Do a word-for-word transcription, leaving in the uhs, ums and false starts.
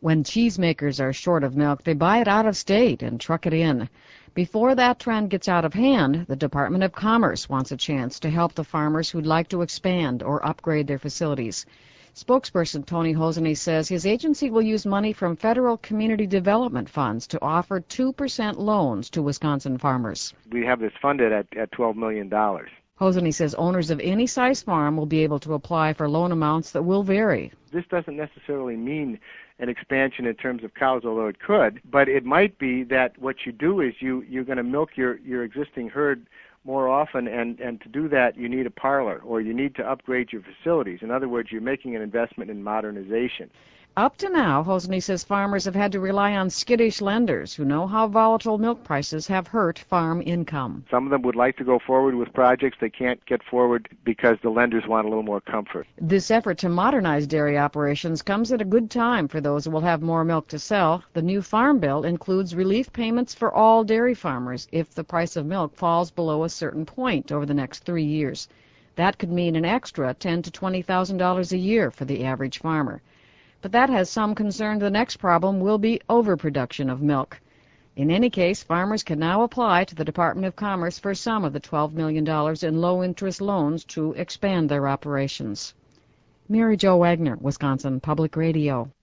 When cheesemakers are short of milk, they buy it out of state and truck it in. Before that trend gets out of hand, the Department of Commerce wants a chance to help the farmers who'd like to expand or upgrade their facilities. Spokesperson Tony Hosany says his agency will use money from federal community development funds to offer two percent loans to Wisconsin farmers. We have this funded at, at twelve million dollars. Hosany says owners of any size farm will be able to apply for loan amounts that will vary. This doesn't necessarily mean an expansion in terms of cows, although it could, but it might be that what you do is you, you're going to milk your, your existing herd more often, and, and to do that you need a parlor or you need to upgrade your facilities. In other words, you're making an investment in modernization. Up to now, Hosany says farmers have had to rely on skittish lenders who know how volatile milk prices have hurt farm income. Some of them would like to go forward with projects. They can't get forward because the lenders want a little more comfort. This effort to modernize dairy operations comes at a good time for those who will have more milk to sell. The new farm bill includes relief payments for all dairy farmers if the price of milk falls below a certain point over the next three years. That could mean an extra ten thousand to twenty thousand dollars a year for the average farmer. But that has some concern the next problem will be overproduction of milk. In any case, farmers can now apply to the Department of Commerce for some of the twelve million dollars in low-interest loans to expand their operations. Mary Jo Wagner, Wisconsin Public Radio.